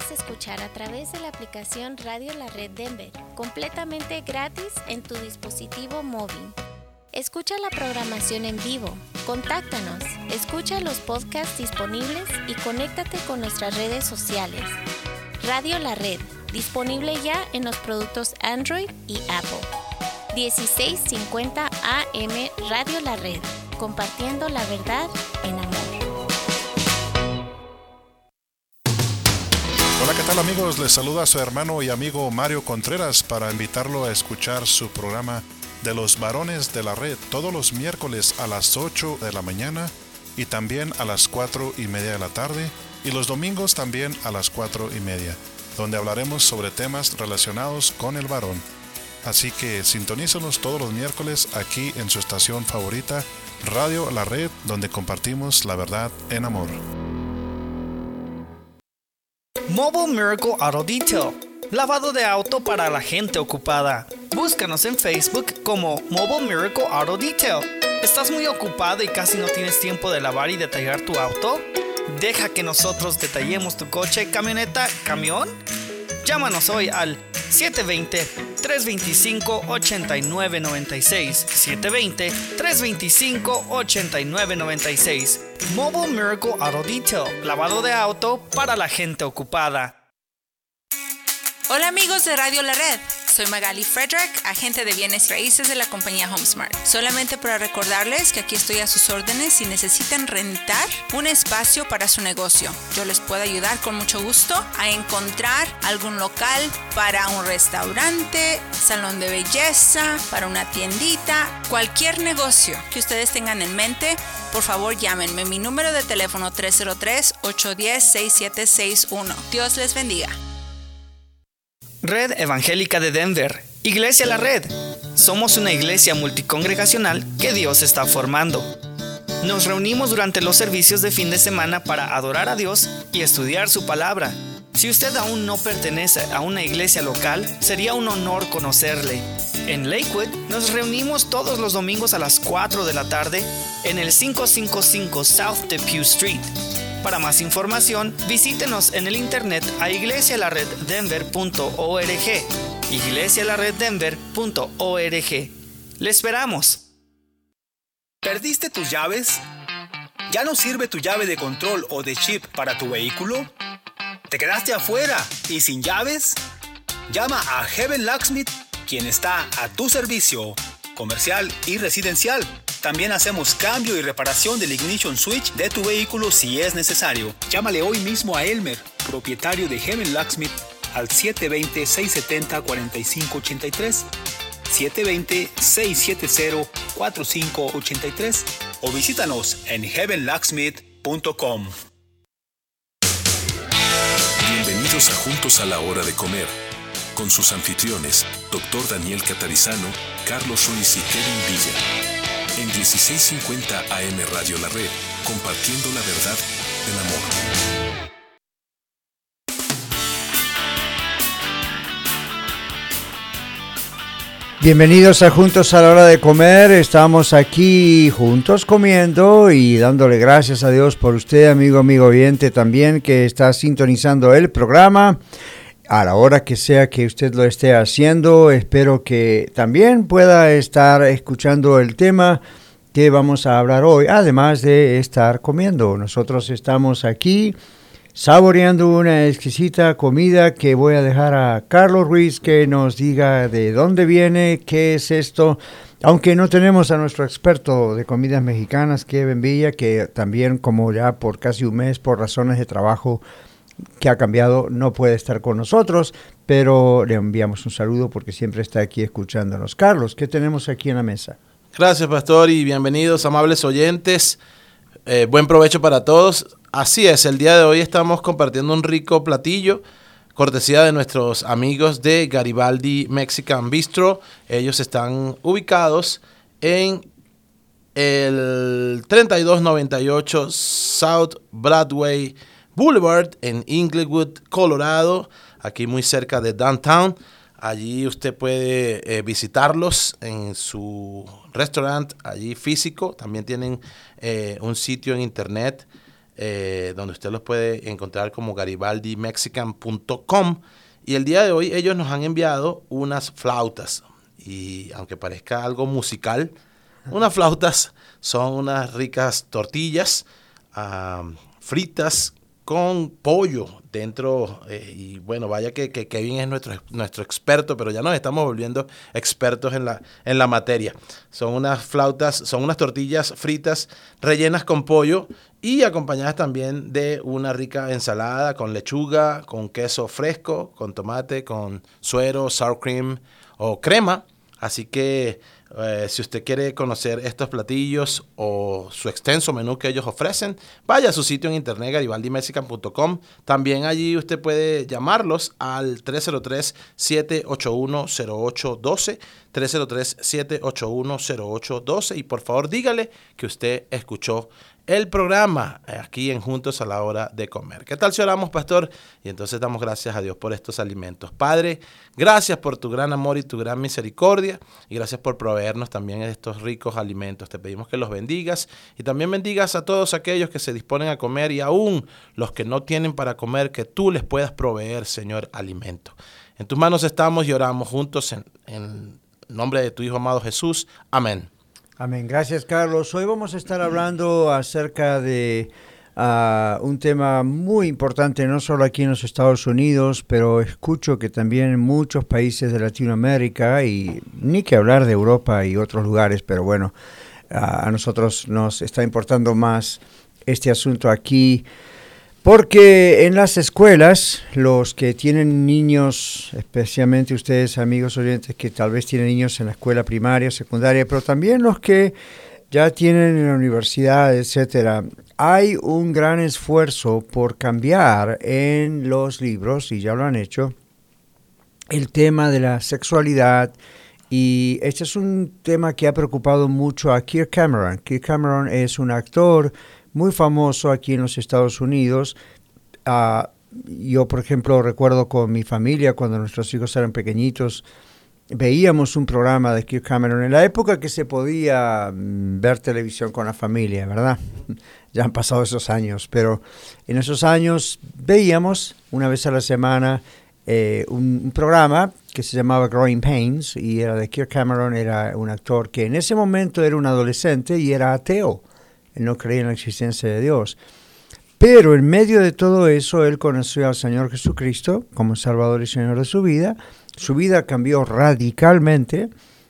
puedes escuchar a través de la aplicación Radio La Red Denver, completamente gratis en tu dispositivo móvil. Escucha la programación en vivo, contáctanos, escucha los podcasts disponibles y conéctate con nuestras redes sociales. Radio La Red, disponible ya en los productos Android y Apple. 1650 AM Radio La Red, compartiendo la verdad en amor. Hola, ¿qué tal amigos? Les saluda a su hermano y amigo Mario Contreras para invitarlo a escuchar su programa de los varones de la red todos los miércoles a las 8 de la mañana y también a las 4:30 de la tarde y los domingos también a las 4:30, donde hablaremos sobre temas relacionados con el varón. Así que sintonízanos todos los miércoles aquí en su estación favorita, Radio La Red, donde compartimos la verdad en amor. Mobile Miracle Auto Detail, lavado de auto para la gente ocupada. Búscanos en Facebook como Mobile Miracle Auto Detail. ¿Estás muy ocupado y casi no tienes tiempo de lavar y detallar tu auto? Deja que nosotros detallemos tu coche, camioneta, camión. Llámanos hoy al 720-325-8996. 720-325-8996. Mobile Miracle Auto Detail, lavado de auto para la gente ocupada. Hola amigos de Radio La Red, soy Magali Frederick, agente de bienes raíces de la compañía HomeSmart. Solamente para recordarles que aquí estoy a sus órdenes si necesitan rentar un espacio para su negocio. Yo les puedo ayudar con mucho gusto a encontrar algún local para un restaurante, salón de belleza, para una tiendita, cualquier negocio que ustedes tengan en mente. Por favor, llámenme. Mi número de teléfono 303-810-6761. Dios les bendiga. Red Evangélica de Denver, Iglesia La Red. Somos una iglesia multicongregacional que Dios está formando. Nos reunimos durante los servicios de fin de semana para adorar a Dios y estudiar su palabra. Si usted aún no pertenece a una iglesia local, sería un honor conocerle. En Lakewood nos reunimos todos los domingos a las 4 de la tarde en el 555 South Depew Street. Para más información, visítenos en el internet a iglesialareddenver.org. iglesialareddenver.org. ¡Le esperamos! ¿Perdiste tus llaves? ¿Ya no sirve tu llave de control o de chip para tu vehículo? ¿Te quedaste afuera y sin llaves? Llama a Heaven Locksmith, quien está a tu servicio, comercial y residencial. También hacemos cambio y reparación del ignition switch de tu vehículo si es necesario. Llámale hoy mismo a Elmer, propietario de Heaven Locksmith, al 720-670-4583, 720-670-4583 o visítanos en heavenlocksmith.com. Bienvenidos a Juntos a la Hora de Comer, con sus anfitriones, Dr. Daniel Catarizano, Carlos Ruiz y Kevin Villa. En 1650 AM Radio La Red, compartiendo la verdad en amor. Bienvenidos a Juntos a la Hora de Comer. Estamos aquí juntos comiendo y dándole gracias a Dios por usted, amigo oyente también, que está sintonizando el programa. A la hora que sea que usted lo esté haciendo, espero que también pueda estar escuchando el tema que vamos a hablar hoy, además de estar comiendo. Nosotros estamos aquí saboreando una exquisita comida que voy a dejar a Carlos Ruiz que nos diga de dónde viene, qué es esto, aunque no tenemos a nuestro experto de comidas mexicanas, Kevin Villa, que también como ya por casi un mes, por razones de trabajo, que ha cambiado, no puede estar con nosotros, pero le enviamos un saludo porque siempre está aquí escuchándonos. Carlos, ¿qué tenemos aquí en la mesa? Gracias, pastor, y bienvenidos, amables oyentes. Buen provecho para todos. Así es, el día de hoy estamos compartiendo un rico platillo, cortesía de nuestros amigos de Garibaldi Mexican Bistro. Ellos están ubicados en el 3298 South Broadway Boulevard en Inglewood, Colorado, aquí muy cerca de Downtown. Allí usted puede visitarlos en su restaurante, allí físico. También tienen un sitio en internet donde usted los puede encontrar como garibaldimexican.com. Y el día de hoy ellos nos han enviado unas flautas. Y aunque parezca algo musical, unas flautas son unas ricas tortillas fritas con pollo dentro. Y bueno, vaya que Kevin es nuestro experto, pero ya nos estamos volviendo expertos en la materia. Son unas flautas, son unas tortillas fritas rellenas con pollo y acompañadas también de una rica ensalada con lechuga, con queso fresco, con tomate, con suero, sour cream o crema. Así que si usted quiere conocer estos platillos o su extenso menú que ellos ofrecen, vaya a su sitio en internet garibaldimexican.com. También allí usted puede llamarlos al 303-781-0812, 303-781-0812, y por favor dígale que usted escuchó el programa aquí en Juntos a la Hora de Comer. ¿Qué tal si oramos, pastor? Y entonces damos gracias a Dios por estos alimentos. Padre, gracias por tu gran amor y tu gran misericordia, y gracias por proveernos también estos ricos alimentos. Te pedimos que los bendigas y también bendigas a todos aquellos que se disponen a comer, y aún los que no tienen para comer, que tú les puedas proveer, Señor, alimento. En tus manos estamos y oramos juntos en nombre de tu Hijo amado Jesús. Amén. Amén. Gracias, Carlos. Hoy vamos a estar hablando acerca de un tema muy importante, no solo aquí en los Estados Unidos, pero escucho que también en muchos países de Latinoamérica, y ni que hablar de Europa y otros lugares, pero bueno, a nosotros nos está importando más este asunto aquí, porque en las escuelas, los que tienen niños, especialmente ustedes, amigos oyentes, que tal vez tienen niños en la escuela primaria, secundaria, pero también los que ya tienen en la universidad, etcétera, hay un gran esfuerzo por cambiar en los libros, y ya lo han hecho, el tema de la sexualidad. Y este es un tema que ha preocupado mucho a Kirk Cameron. Kirk Cameron es un actor muy famoso aquí en los Estados Unidos. Yo, por ejemplo, recuerdo con mi familia, cuando nuestros hijos eran pequeñitos, veíamos un programa de Kirk Cameron en la época que se podía ver televisión con la familia, ¿verdad? Ya han pasado esos años, pero en esos años veíamos una vez a la semana un programa que se llamaba Growing Pains, y era de Kirk Cameron. Era un actor que en ese momento era un adolescente y era ateo. Él no creía en la existencia de Dios. Pero en medio de todo eso, él conoció al Señor Jesucristo como Salvador y Señor de su vida. Su vida cambió radicalmente,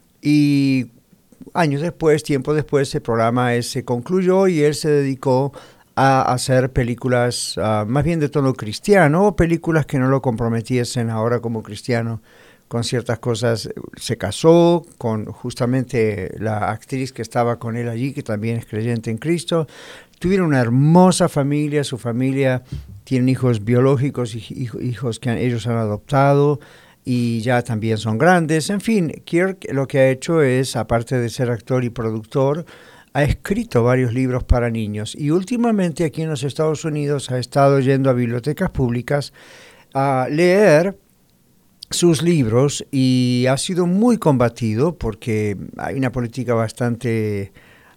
y años después, tiempo después, ese programa se concluyó y él se dedicó a hacer películas más bien de tono cristiano, películas que no lo comprometiesen ahora como cristiano con ciertas cosas. Se casó con justamente la actriz que estaba con él allí, que también es creyente en Cristo. Tuvieron una hermosa familia. Su familia tiene hijos biológicos y hijos que ellos han adoptado, y ya también son grandes. En fin, Kirk lo que ha hecho es, aparte de ser actor y productor, ha escrito varios libros para niños, y últimamente aquí en los Estados Unidos ha estado yendo a bibliotecas públicas a leer sus libros, y ha sido muy combatido porque hay una política bastante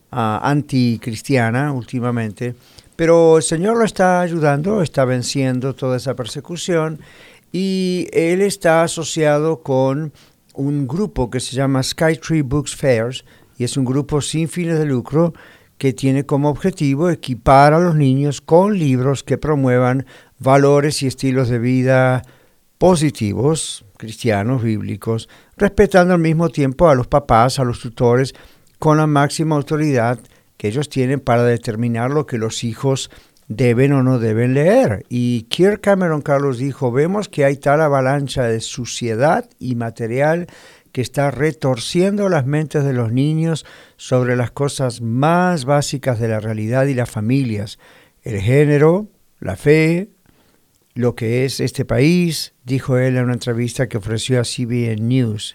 anticristiana últimamente, pero el Señor lo está ayudando, está venciendo toda esa persecución, y él está asociado con un grupo que se llama Skytree Books Fairs, y es un grupo sin fines de lucro que tiene como objetivo equipar a los niños con libros que promuevan valores y estilos de vida positivos, cristianos, bíblicos, respetando al mismo tiempo a los papás, a los tutores, con la máxima autoridad que ellos tienen para determinar lo que los hijos deben o no deben leer. Y Kirk Cameron, Carlos, dijo: vemos que hay tal avalancha de suciedad y material que está retorciendo las mentes de los niños sobre las cosas más básicas de la realidad y las familias, el género, la fe, lo que es este país, dijo él en una entrevista que ofreció a CBN News.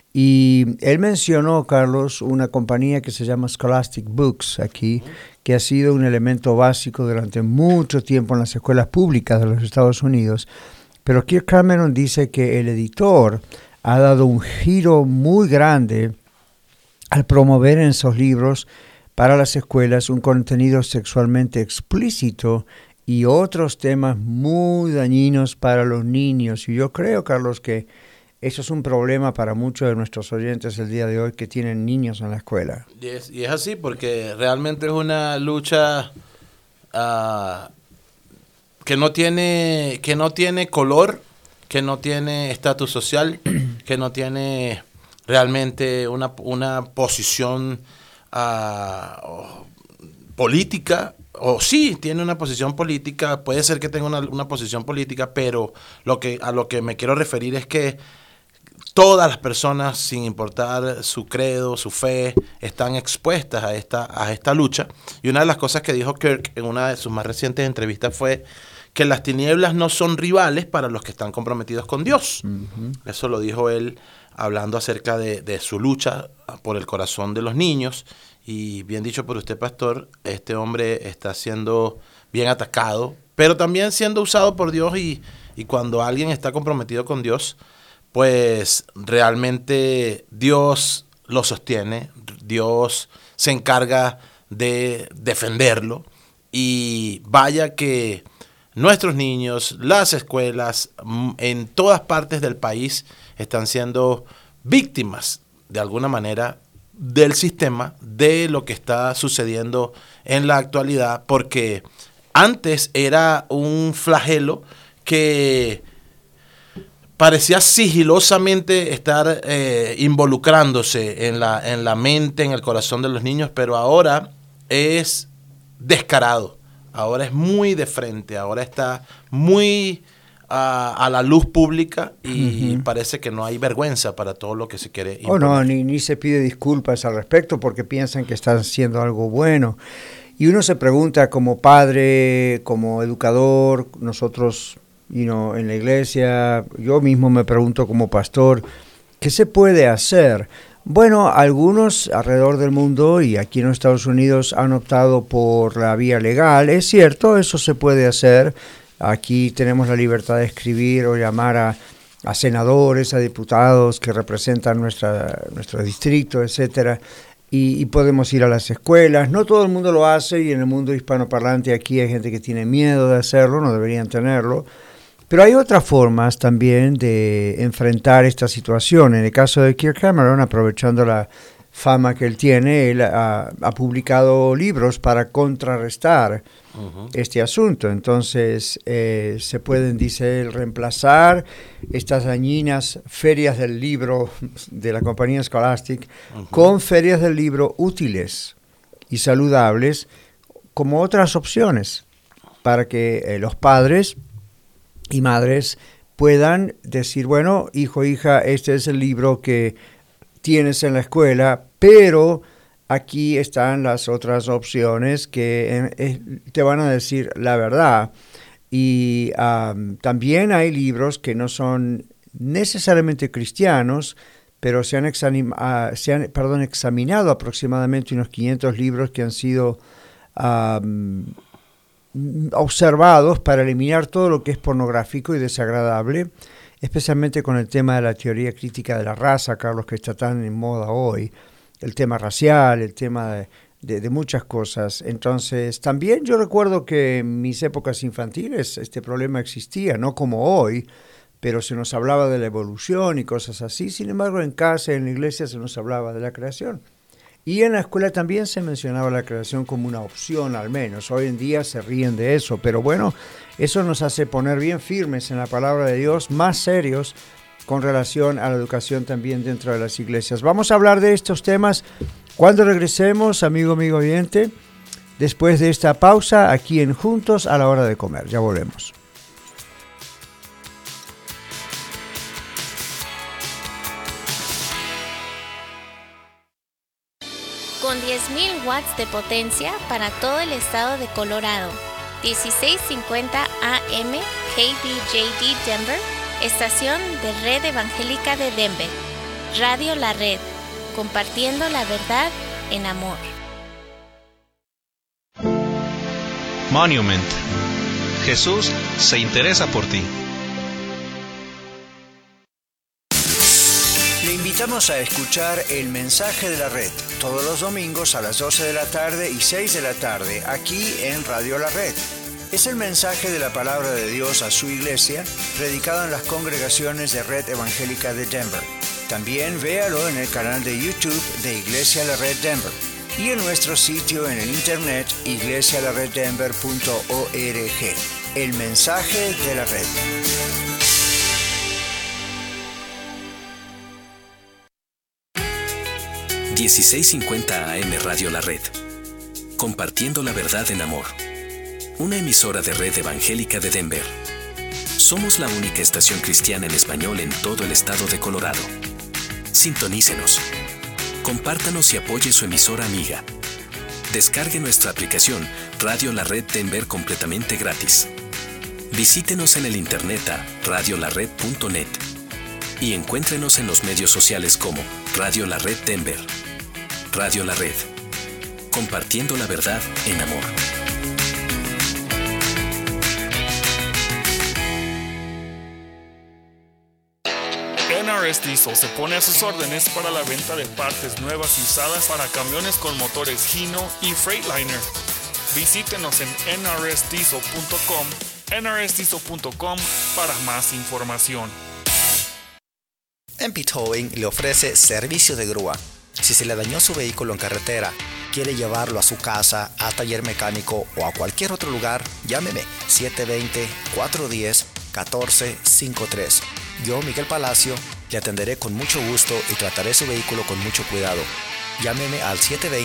Y él mencionó, Carlos, una compañía que se llama Scholastic Books aquí, que ha sido un elemento básico durante mucho tiempo en las escuelas públicas de los Estados Unidos. Pero Kirk Cameron dice que el editor ha dado un giro muy grande al promover en esos libros para las escuelas un contenido sexualmente explícito y otros temas muy dañinos para los niños. Y yo creo, Carlos, que eso es un problema para muchos de nuestros oyentes el día de hoy que tienen niños en la escuela. Y es así, porque realmente es una lucha que no tiene color, que no tiene estatus social, que no tiene realmente una posición política. O sí, tiene una posición política, puede ser que tenga una posición política, pero a lo que me quiero referir es que todas las personas, sin importar su credo, su fe, están expuestas a esta lucha. Y una de las cosas que dijo Kirk en una de sus más recientes entrevistas fue que las tinieblas no son rivales para los que están comprometidos con Dios. Uh-huh. Eso lo dijo él hablando acerca de su lucha por el corazón de los niños. Y bien dicho por usted, pastor, este hombre está siendo bien atacado, pero también siendo usado por Dios, y cuando alguien está comprometido con Dios, pues realmente Dios lo sostiene, Dios se encarga de defenderlo. Y vaya que nuestros niños, las escuelas, en todas partes del país están siendo víctimas de alguna manera del sistema, de lo que está sucediendo en la actualidad, porque antes era un flagelo que parecía sigilosamente estar involucrándose en la mente, en el corazón de los niños, pero ahora es descarado, ahora es muy de frente, ahora está muy a la luz pública, y uh-huh. Parece que no hay vergüenza para todo lo que se quiere imponer. No, ni se pide disculpas al respecto porque piensan que están haciendo algo bueno. Y uno se pregunta como padre, como educador, nosotros en la iglesia, yo mismo me pregunto como pastor, ¿qué se puede hacer? Bueno, algunos alrededor del mundo y aquí en los Estados Unidos han optado por la vía legal. Es cierto, eso se puede hacer. Aquí tenemos la libertad de escribir o llamar a senadores, a diputados que representan nuestro distrito, etcétera, y podemos ir a las escuelas. No todo el mundo lo hace, y en el mundo hispanoparlante aquí hay gente que tiene miedo de hacerlo, no deberían tenerlo. Pero hay otras formas también de enfrentar esta situación. En el caso de Kirk Cameron, aprovechando la fama que él tiene, él ha publicado libros para contrarrestar uh-huh. este asunto. Entonces, se pueden, dice él, reemplazar estas dañinas ferias del libro de la compañía Scholastic uh-huh. con ferias del libro útiles y saludables como otras opciones para que los padres y madres puedan decir, bueno, hijo, hija, este es el libro que tienes en la escuela, pero aquí están las otras opciones que te van a decir la verdad. Y también hay libros que no son necesariamente cristianos, pero se han examinado aproximadamente unos 500 libros que han sido observados para eliminar todo lo que es pornográfico y desagradable, especialmente con el tema de la teoría crítica de la raza, Carlos, que está tan en moda hoy, el tema racial, el tema de muchas cosas. Entonces, también yo recuerdo que en mis épocas infantiles este problema existía, no como hoy, pero se nos hablaba de la evolución y cosas así. Sin embargo, en casa, en la iglesia, se nos hablaba de la creación. Y en la escuela también se mencionaba la creación como una opción, al menos. Hoy en día se ríen de eso, pero bueno, eso nos hace poner bien firmes en la palabra de Dios, más serios con relación a la educación también dentro de las iglesias. Vamos a hablar de estos temas cuando regresemos, amigo oyente, después de esta pausa aquí en Juntos a la Hora de Comer. Ya volvemos. Con 10.000 watts de potencia para todo el estado de Colorado. 1650 AM KBJD Denver, estación de Red Evangélica de Denver. Radio La Red, compartiendo la verdad en amor. Monument. Jesús se interesa por ti. Le invitamos a escuchar el mensaje de la red todos los domingos a las 12 de la tarde y 6 de la tarde aquí en Radio La Red. Es el mensaje de la palabra de Dios a su iglesia, predicado en las congregaciones de Red Evangélica de Denver. También véalo en el canal de YouTube de Iglesia La Red Denver y en nuestro sitio en el internet iglesialareddenver.org. El mensaje de la red. ...1650 AM Radio La Red... compartiendo la verdad en amor. Una emisora de Red Evangélica de Denver. Somos la única estación cristiana en español en todo el estado de Colorado. Sintonícenos. Compártanos y apoye su emisora amiga. Descargue nuestra aplicación Radio La Red Denver completamente gratis. Visítenos en el internet a radiolared.net y encuéntrenos en los medios sociales como Radio La Red Denver. Radio La Red. Compartiendo la verdad en amor. NRS Diesel se pone a sus órdenes para la venta de partes nuevas y usadas para camiones con motores Hino y Freightliner. Visítenos en nrsdiesel.com, nrsdiesel.com para más información. MP Towing le ofrece servicio de grúa. Si se le dañó su vehículo en carretera, quiere llevarlo a su casa, a taller mecánico o a cualquier otro lugar, llámeme 720-410-1453. Yo, Miguel Palacio, le atenderé con mucho gusto y trataré su vehículo con mucho cuidado. Llámeme al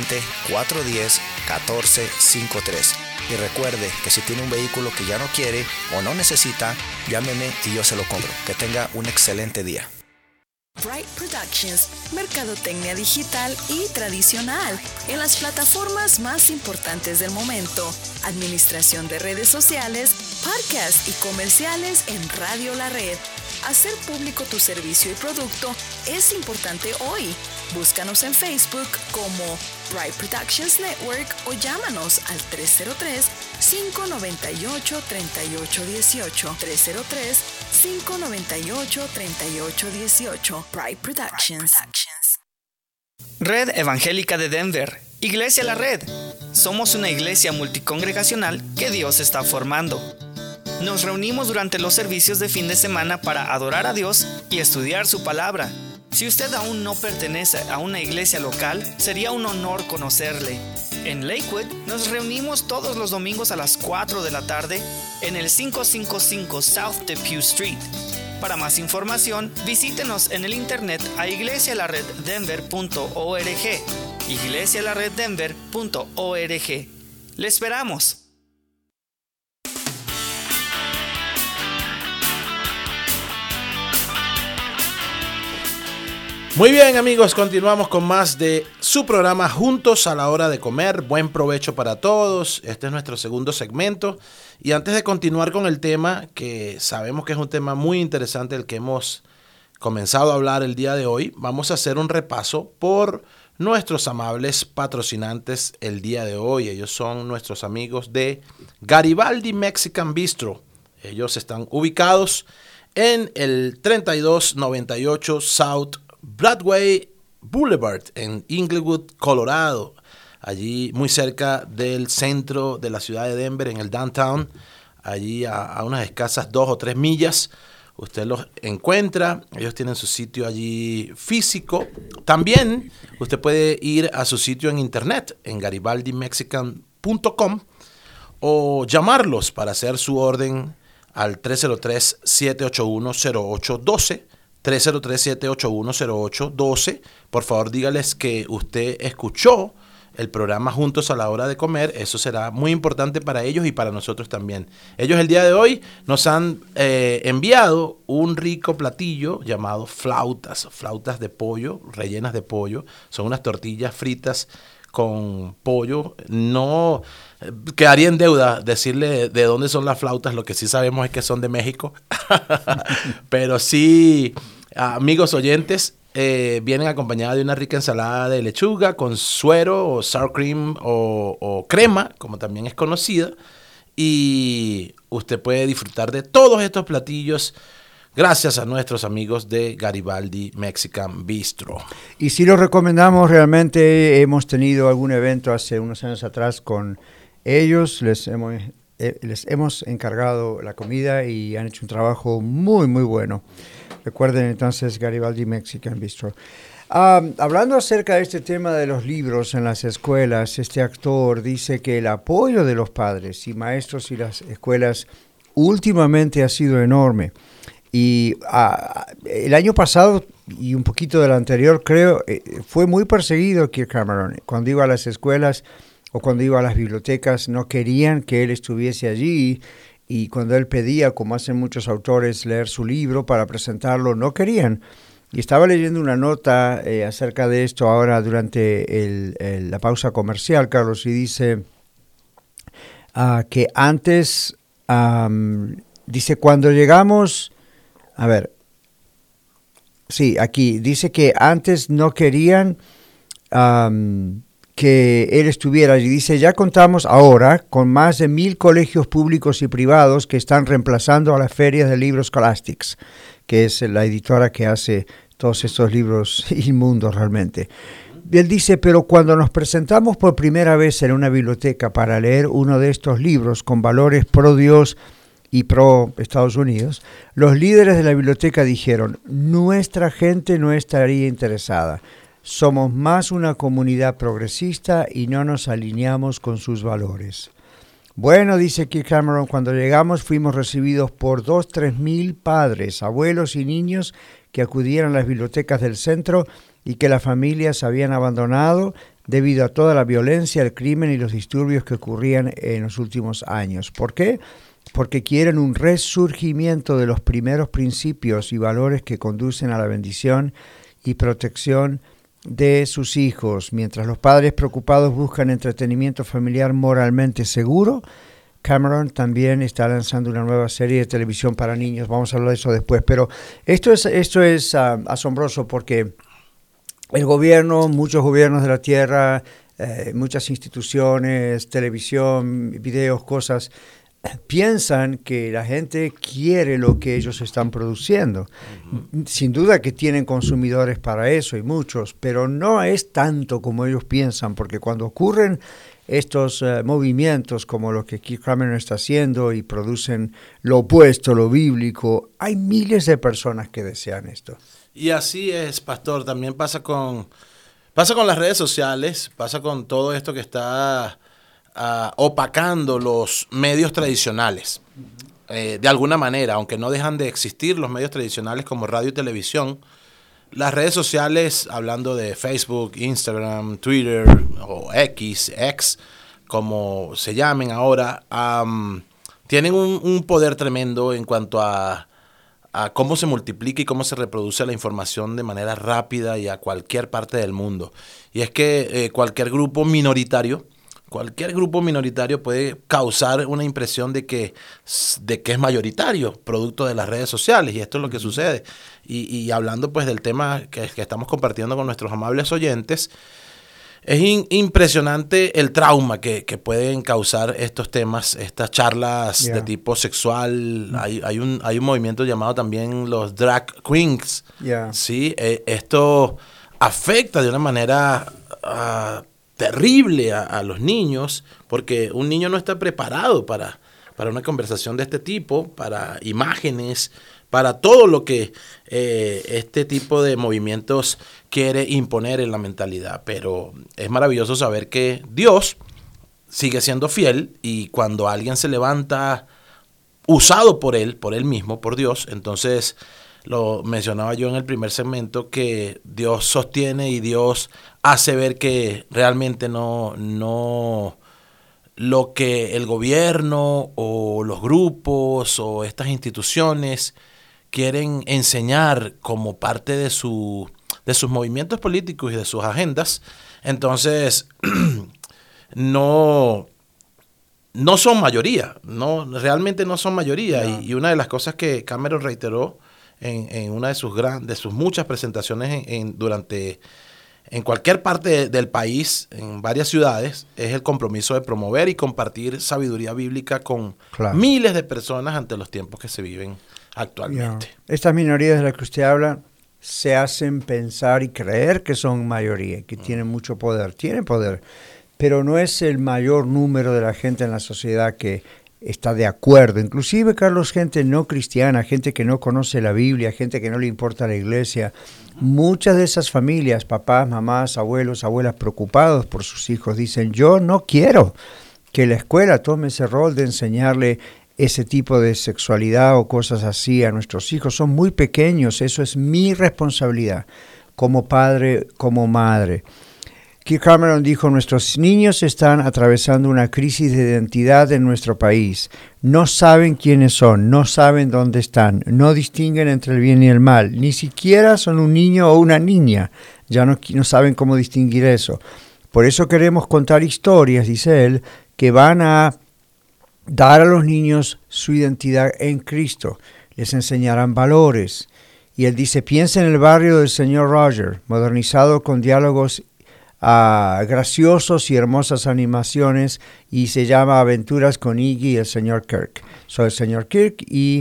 720-410-1453. Y recuerde que si tiene un vehículo que ya no quiere o no necesita, llámeme y yo se lo compro. Que tenga un excelente día. Bright Productions, mercadotecnia digital y tradicional en las plataformas más importantes del momento, administración de redes sociales, podcasts y comerciales en Radio La Red. Hacer público tu servicio y producto es importante hoy. Búscanos en Facebook como Bright Productions Network o llámanos al 303-598-3818. 303-598-3818. Bright Productions. Red Evangélica de Denver, Iglesia La Red. Somos una iglesia multicongregacional que Dios está formando. Nos reunimos durante los servicios de fin de semana para adorar a Dios y estudiar su palabra. Si usted aún no pertenece a una iglesia local, sería un honor conocerle. En Lakewood nos reunimos todos los domingos a las 4 de la tarde en el 555 South Depew Street. Para más información, visítenos en el internet a iglesialareddenver.org. iglesialareddenver.org. ¡Le esperamos! Muy bien, amigos, continuamos con más de su programa Juntos a la Hora de Comer. Buen provecho para todos. Este es nuestro segundo segmento. Y antes de continuar con el tema, que sabemos que es un tema muy interesante, el que hemos comenzado a hablar el día de hoy, vamos a hacer un repaso por nuestros amables patrocinantes el día de hoy. Ellos son nuestros amigos de Garibaldi Mexican Bistro. Ellos están ubicados en el 3298 South Broadway Boulevard en Inglewood, Colorado, allí muy cerca del centro de la ciudad de Denver, en el downtown, allí a unas escasas 2 o 3 millas. Usted los encuentra, ellos tienen su sitio allí físico. También usted puede ir a su sitio en internet, en garibaldimexican.com, o llamarlos para hacer su orden al 303-781-0812. 303-781-0812. Por favor, dígales que usted escuchó el programa Juntos a la Hora de Comer. Eso será muy importante para ellos y para nosotros también. Ellos el día de hoy nos han enviado un rico platillo llamado flautas de pollo, rellenas de pollo. Son unas tortillas fritas con pollo. No quedaría en deuda decirle de dónde son las flautas. Lo que sí sabemos es que son de México. Pero sí, amigos oyentes, vienen acompañadas de una rica ensalada de lechuga con suero o sour cream o crema, como también es conocida. Y usted puede disfrutar de todos estos platillos gracias a nuestros amigos de Garibaldi Mexican Bistro. Y sí lo recomendamos, realmente hemos tenido algún evento hace unos años atrás con ellos, les hemos encargado la comida y han hecho un trabajo muy, muy bueno. Recuerden entonces Garibaldi Mexican Bistro. Hablando acerca de este tema de los libros en las escuelas, este actor dice que el apoyo de los padres y maestros y las escuelas últimamente ha sido enorme. Y el año pasado y un poquito del anterior, creo, fue muy perseguido Kirk Cameron. Cuando iba a las escuelas o cuando iba a las bibliotecas, no querían que él estuviese allí. Y cuando él pedía, como hacen muchos autores, leer su libro para presentarlo, no querían. Y estaba leyendo una nota acerca de esto ahora durante la pausa comercial, Carlos, y dice que antes, dice, cuando llegamos... A ver, sí, aquí dice que antes no querían que él estuviera allí. Dice, ya contamos ahora con más de 1,000 colegios públicos y privados que están reemplazando a las ferias de libros Scholastics, que es la editora que hace todos estos libros inmundos realmente. Él dice, pero cuando nos presentamos por primera vez en una biblioteca para leer uno de estos libros con valores pro Dios y pro Estados Unidos, los líderes de la biblioteca dijeron, nuestra gente no estaría interesada. Somos más una comunidad progresista y no nos alineamos con sus valores. Bueno, dice Kirk Cameron, cuando llegamos fuimos recibidos por 2,000-3,000 padres, abuelos y niños que acudieron a las bibliotecas del centro y que las familias habían abandonado debido a toda la violencia, el crimen y los disturbios que ocurrían en los últimos años. ¿Por qué? Porque quieren un resurgimiento de los primeros principios y valores que conducen a la bendición y protección de sus hijos. Mientras los padres preocupados buscan entretenimiento familiar moralmente seguro, Cameron también está lanzando una nueva serie de televisión para niños. Vamos a hablar de eso después, pero esto es asombroso porque el gobierno, muchos gobiernos de la tierra, muchas instituciones, televisión, videos, cosas, piensan que la gente quiere lo que ellos están produciendo. Sin duda que tienen consumidores para eso y muchos, pero no es tanto como ellos piensan, porque cuando ocurren estos movimientos como lo que Kirk Cameron está haciendo y producen lo opuesto, lo bíblico, hay miles de personas que desean esto. Y así es, pastor, también pasa con las redes sociales, pasa con todo esto que está opacando los medios tradicionales. De alguna manera, aunque no dejan de existir los medios tradicionales como radio y televisión, las redes sociales, hablando de Facebook, Instagram, Twitter o X, como se llamen ahora, tienen un poder tremendo en cuanto a cómo se multiplica y cómo se reproduce la información de manera rápida y a cualquier parte del mundo. Y es que cualquier grupo minoritario puede causar una impresión de que es mayoritario, producto de las redes sociales, y esto es lo que sucede. Y hablando pues del tema que estamos compartiendo con nuestros amables oyentes, es impresionante el trauma que pueden causar estos temas, estas charlas de tipo sexual. Hay un movimiento llamado también los drag queens. ¿Sí? Esto afecta de una manera terrible a los niños, porque un niño no está preparado para una conversación de este tipo, para imágenes, para todo lo que este tipo de movimientos quiere imponer en la mentalidad. Pero es maravilloso saber que Dios sigue siendo fiel, y cuando alguien se levanta usado por él mismo, por Dios, entonces lo mencionaba yo en el primer segmento, que Dios sostiene y Dios hace ver que realmente no lo que el gobierno o los grupos o estas instituciones quieren enseñar como parte de sus movimientos políticos y de sus agendas, entonces no son mayoría, realmente no son mayoría. No. Y una de las cosas que Cameron reiteró en una de sus muchas presentaciones en cualquier parte del país, en varias ciudades, es el compromiso de promover y compartir sabiduría bíblica con miles de personas ante los tiempos que se viven actualmente. Estas minorías de las que usted habla se hacen pensar y creer que son mayoría, que tienen mucho poder. Tienen poder, pero no es el mayor número de la gente en la sociedad que está de acuerdo. Inclusive, Carlos, gente no cristiana, gente que no conoce la Biblia, gente que no le importa la iglesia. Muchas de esas familias, papás, mamás, abuelos, abuelas, preocupados por sus hijos, dicen, yo no quiero que la escuela tome ese rol de enseñarle ese tipo de sexualidad o cosas así a nuestros hijos. Son muy pequeños, eso es mi responsabilidad como padre, como madre. Kirk Cameron dijo, nuestros niños están atravesando una crisis de identidad en nuestro país. No saben quiénes son, no saben dónde están, no distinguen entre el bien y el mal. Ni siquiera son un niño o una niña, ya no saben cómo distinguir eso. Por eso queremos contar historias, dice él, que van a dar a los niños su identidad en Cristo. Les enseñarán valores. Y él dice, piensa en el barrio del señor Roger, modernizado con diálogos graciosos y hermosas animaciones, y se llama Aventuras con Iggy y el señor Kirk. Soy el señor Kirk y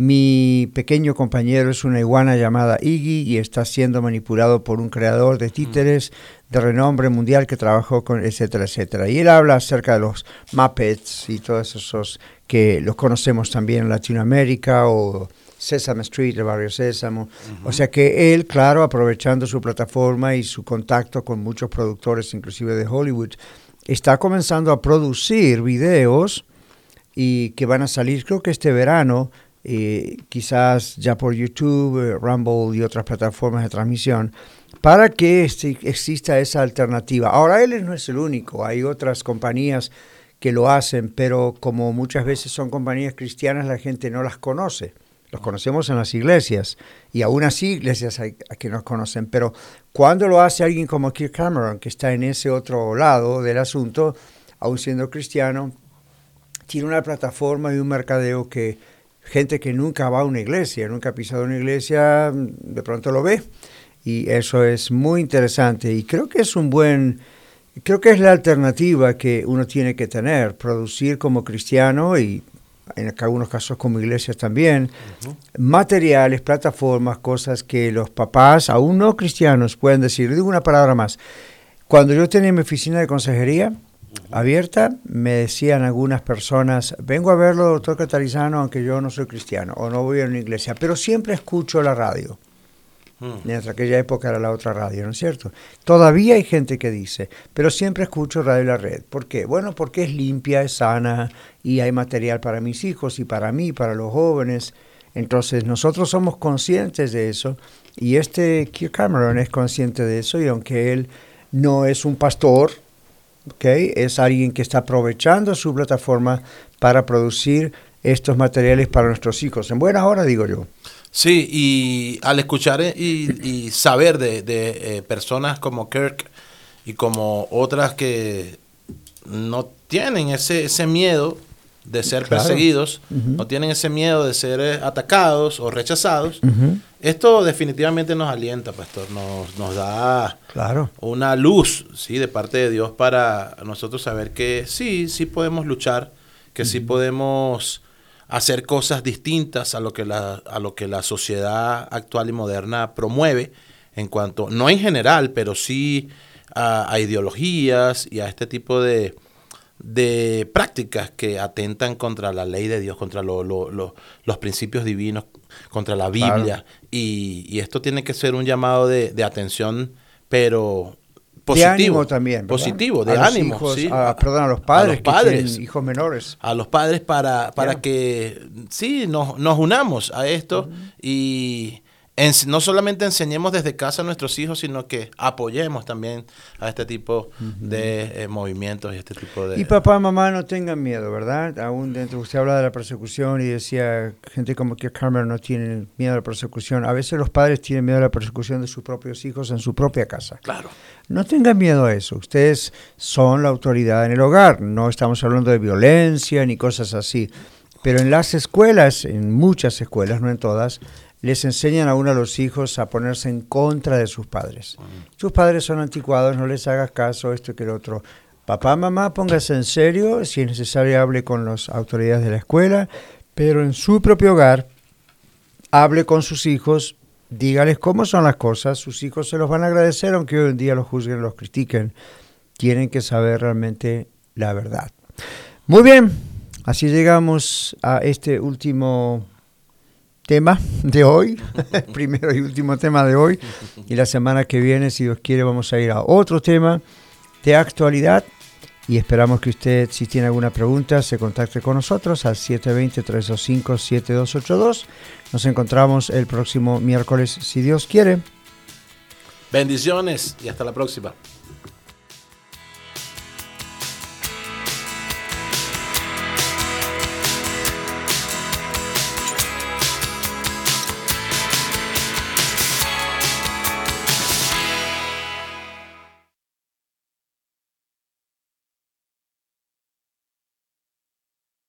mi pequeño compañero es una iguana llamada Iggy y está siendo manipulado por un creador de títeres de renombre mundial que trabajó con etcétera, etcétera. Y él habla acerca de los Muppets y todos esos que los conocemos también en Latinoamérica, o Sesame Street, el barrio Sésamo. O sea que él, claro, aprovechando su plataforma y su contacto con muchos productores, inclusive de Hollywood, está comenzando a producir videos y que van a salir, creo que este verano, quizás ya por YouTube, Rumble y otras plataformas de transmisión, para que exista esa alternativa. Ahora, él no es el único, hay otras compañías que lo hacen, pero como muchas veces son compañías cristianas, la gente no las conoce. Los conocemos en las iglesias, y aún así iglesias hay que nos conocen, pero cuando lo hace alguien como Kirk Cameron, que está en ese otro lado del asunto, aún siendo cristiano, tiene una plataforma y un mercadeo que gente que nunca va a una iglesia, nunca ha pisado una iglesia, de pronto lo ve, y eso es muy interesante, y creo que es creo que es la alternativa que uno tiene que tener, producir como cristiano y en algunos casos como iglesias también, materiales, plataformas, cosas que los papás, aún no cristianos, pueden decir. Digo una palabra más. Cuando yo tenía mi oficina de consejería abierta, me decían algunas personas, vengo a verlo, doctor Catarizano, aunque yo no soy cristiano o no voy a una iglesia, pero siempre escucho la radio. En aquella época era la otra radio, ¿no es cierto? Todavía hay gente que dice, pero siempre escucho Radio La Red. ¿Por qué? Bueno, porque es limpia, es sana y hay material para mis hijos y para mí, para los jóvenes. Entonces nosotros somos conscientes de eso, y Kirk Cameron es consciente de eso, y aunque él no es un pastor, ¿okay?, es alguien que está aprovechando su plataforma para producir estos materiales para nuestros hijos. En buena hora, digo yo. Sí, y al escuchar y saber de personas como Kirk y como otras que no tienen ese miedo de ser perseguidos, no tienen ese miedo de ser atacados o rechazados, esto definitivamente nos alienta, pastor, nos da una luz, ¿sí?, de parte de Dios para nosotros saber que sí podemos luchar, que sí podemos hacer cosas distintas a lo que la sociedad actual y moderna promueve, en cuanto, no en general, pero sí a ideologías y a este tipo de prácticas que atentan contra la ley de Dios, contra los principios divinos, contra la Biblia. Y esto tiene que ser un llamado de atención, pero positivo. De ánimo también, ¿verdad? Positivo, de ánimo. Hijos, sí. a los padres que tienen hijos menores. A los padres para que sí nos unamos a esto y no solamente enseñemos desde casa a nuestros hijos, sino que apoyemos también a este tipo de movimientos y este tipo de... Y papá, mamá, no tengan miedo, ¿verdad? Aún dentro, usted habla de la persecución y decía, gente como Kirk Cameron no tiene miedo a la persecución. A veces los padres tienen miedo a la persecución de sus propios hijos en su propia casa. Claro. No tengan miedo a eso. Ustedes son la autoridad en el hogar. No estamos hablando de violencia ni cosas así. Pero en las escuelas, en muchas escuelas, no en todas, les enseñan aún a los hijos a ponerse en contra de sus padres. Sus padres son anticuados, no les hagas caso, esto que lo otro. Papá, mamá, póngase en serio, si es necesario hable con las autoridades de la escuela, pero en su propio hogar hable con sus hijos, dígales cómo son las cosas, sus hijos se los van a agradecer, aunque hoy en día los juzguen, los critiquen. Tienen que saber realmente la verdad. Muy bien, así llegamos a este último tema de hoy, primero y último tema de hoy, y la semana que viene, si Dios quiere, vamos a ir a otro tema de actualidad, y esperamos que usted, si tiene alguna pregunta, se contacte con nosotros al 720-325-7282. Nos encontramos el próximo miércoles, si Dios quiere. Bendiciones y hasta la próxima.